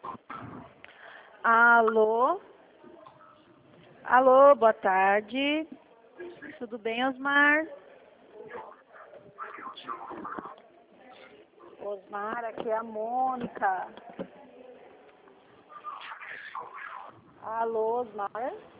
Alô? Alô, boa tarde. Tudo bem, Osmar? Osmar, aqui é a Mônica. Alô, Osmar?